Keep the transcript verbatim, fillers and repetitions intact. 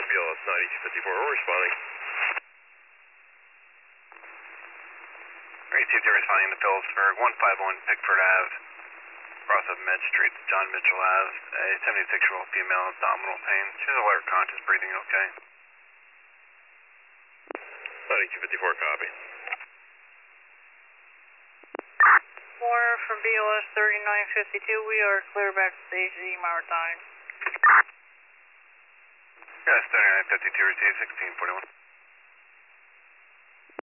B L S ninety-two fifty-four, we're responding. Alright, T zero responding to Phillipsburg, one five one Pickford Avenue, cross up Med Street to John Mitchell Avenue, a seventy-six-year-old female, abdominal pain. She's alert, conscious, breathing okay. ninety-two fifty-four, copy. Warner from B L S thirty-nine fifty-two, we are clear back to stage Z Maritime. Yes, thirty-nine fifty-two, receive sixteen forty-one.